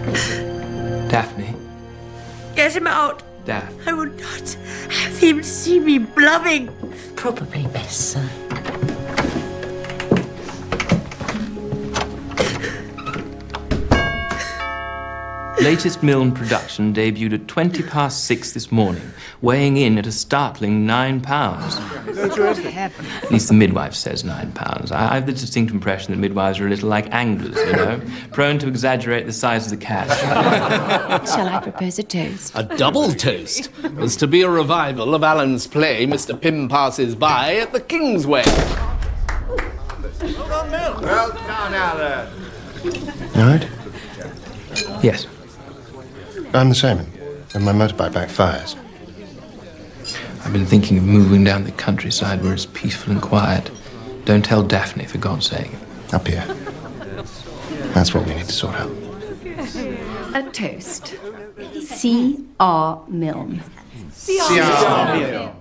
Daphne. Get him out. Daph. I will not have him see me blubbing. Probably best, sir. Latest Milne production debuted at 6:20 this morning, weighing in at a startling £9. At least the midwife says £9. I have the distinct impression that midwives are a little like anglers, you know, prone to exaggerate the size of the catch. Shall I propose a toast? A double toast was to be a revival of Alan's play, Mr. Pym Passes By, at the Kingsway. Well done, Alan. All right? Yes. I'm the same, and my motorbike backfires. I've been thinking of moving down the countryside where it's peaceful and quiet. Don't tell Daphne, for God's sake. Up here. That's what we need to sort out. A toast. C.R. Milne. C.R. Milne.